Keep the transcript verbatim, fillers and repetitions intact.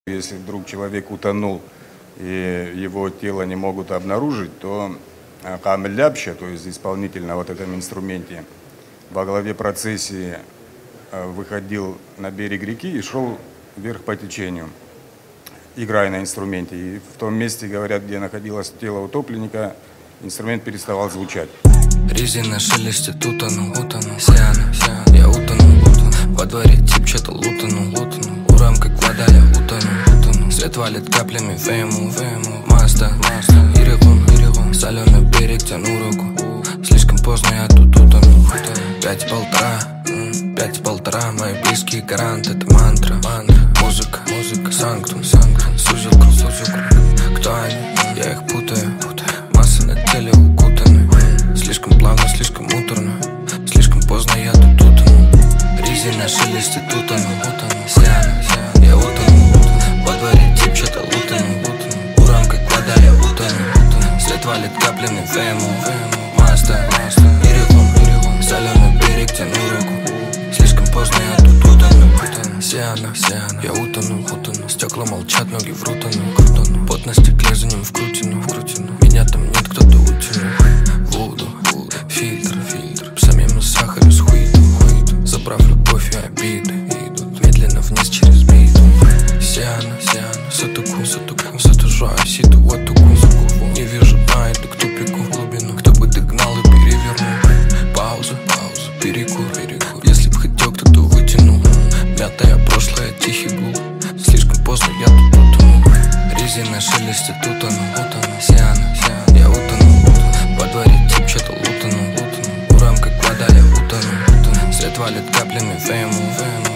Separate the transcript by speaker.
Speaker 1: Если вдруг человек утонул и его тело не могут обнаружить, то Камиль Ляпча, то есть исполнитель на вот этом инструменте, во главе процессии выходил на берег реки и шел вверх по течению, играя на инструменте. И в том месте, говорят, где находилось тело утопленника, инструмент переставал звучать.
Speaker 2: Резина шелестит, утону, утону, сиана, сиана, я утону, утону. Во дворе тип что-то лутану, лутану. Урам как вода, я утону, утону. Свет валит каплями, вэму, вэму. Маста, маста, Иригун, Иригун. Соленый берег, тяну руку. Слишком поздно, я тут утону, утону. Пять и полтора, пять и полтора. Мои близкие гарант, это мантра, мантра. Музыка, музыка, санктум, санктум. Сузил круг, сузил круг. Кто они? Я их путаю, путаю. Масса на теле укутаны. Слишком плавно, слишком муторно. Слишком поздно, я тут утону. Резина шелестит, утону, утону. Сиана, сиана, я утону, утону. Во дворе тип что-то лутану, лутану. Урам как вода, я утону, утону. Свет валит каплями, вэму, вэму. Маста, маста, Иригун, Иригун. Соленый берег, тяну руку. Слишком поздно, я тут утону, утону. Сиана, сиана, я утону, утону. Стекла молчат, ноги в рутану, крутану. Пот на стекле, за ним вкрутину, вкрутину. Меня там нет, кто-то утянул. Воду, воду, фильтр, фильтр. Псами на сахаре с хуитом, хуитом. Забрав любовь и обиды, идут медленно вниз через биту. Сиана, сиана, сатуку, сатуку. Сатужаю ситу, ватуку, закупу. Не вижу, а иду к тупику, в глубину. Кто бы догнал и перевернул. Пауза, пауза, перекур, перекур. Если б хотел, кто-то вытянул. Мятое прошлое, тихий гул. Слишком поздно, я тут утону. Резина шелестит, утону, утону. Сиана, сиана, я утону, утону. Во дворе тип что-то лутану, лутану. Урам как вода, я утону, утону. Свет валит каплями, вэму, вэму.